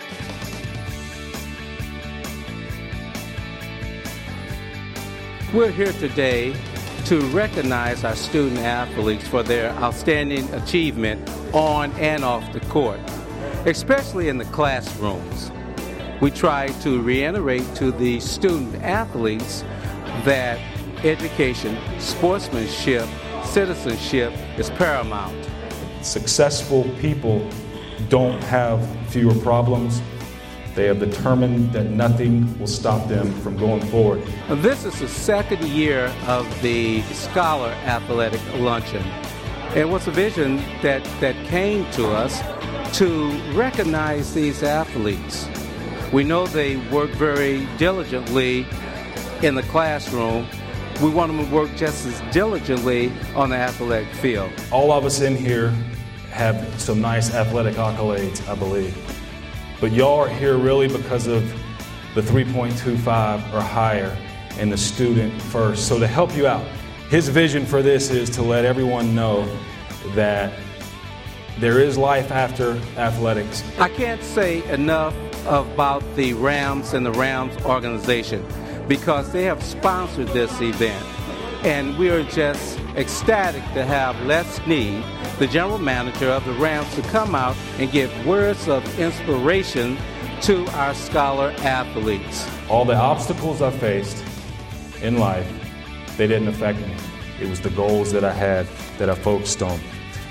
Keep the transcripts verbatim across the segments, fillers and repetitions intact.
We're here today to recognize our student athletes for their outstanding achievement on and off the court, especially in the classrooms. We try to reiterate to the student athletes that education, sportsmanship, citizenship is paramount. Successful people don't have fewer problems. They are determined that nothing will stop them from going forward. This is the second year of the Scholar Athletic Luncheon. It was a vision that, that came to us to recognize these athletes. We know they work very diligently in the classroom. We want them to work just as diligently on the athletic field. All of us in here have some nice athletic accolades, I believe. But y'all are here really because of the three point two five or higher and the student first. So to help you out, his vision for this is to let everyone know that there is life after athletics. I can't say enough about the Rams and the Rams organization because they have sponsored this event. And we are just ecstatic to have Les Snead, the general manager of the Rams, to come out and give words of inspiration to our Scholar athletes. All the obstacles I faced in life, they didn't affect me. It was the goals that I had that I focused on.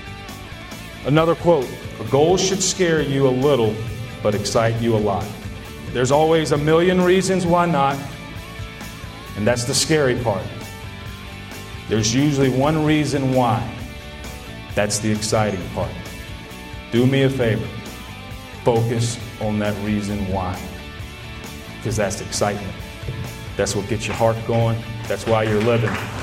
Another quote, goals should scare you a little, but excite you a lot. There's always a million reasons why not, and that's the scary part. There's usually one reason why. That's the exciting part. Do me a favor. Focus on that reason why. Because that's excitement. That's what gets your heart going. That's why you're living.